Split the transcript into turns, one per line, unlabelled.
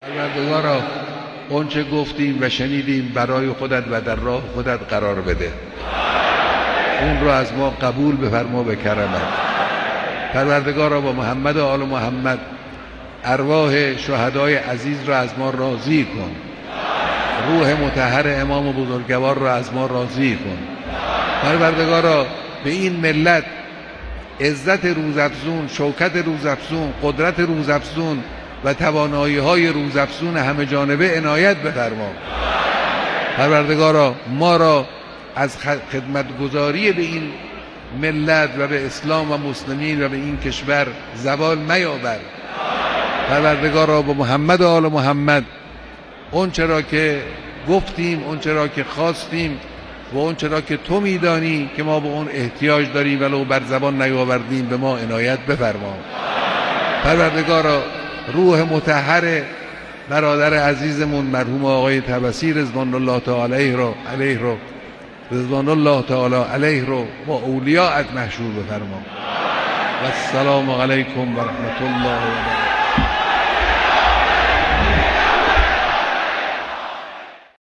پروردگارا اونچه گفتیم و شنیدیم برای خودت و در راه خودت قرار بده، اون رو از ما قبول بفرما به کرمت. پروردگارا با محمد و آل محمد ارواح شهدای عزیز را از ما راضی کن، روح مطهر امام بزرگوار را از ما راضی کن. پروردگارا به این ملت عزت روزافزون، شوکت روزافزون، قدرت روزافزون و توانایی‌های روزافزون همه جانبه عنایت بفرما. پروردگارا ما را از خدمتگزاری به این ملت و به اسلام و مسلمین و به این کشور زوال میاور. پروردگارا با محمد و آل محمد اون چرا که گفتیم، اون چرا که خواستیم و اون چرا که تو میدانی که ما به اون احتیاج داریم ولو بر زبان نیاوردیم به ما عنایت بفرما. پروردگارا روح مطهر برادر عزیزمون مرحوم آقای طبسی رضوان الله تعالی علیه رو با اولیاءت محشور بفرما. و السلام علیکم و رحمت الله و برکاته.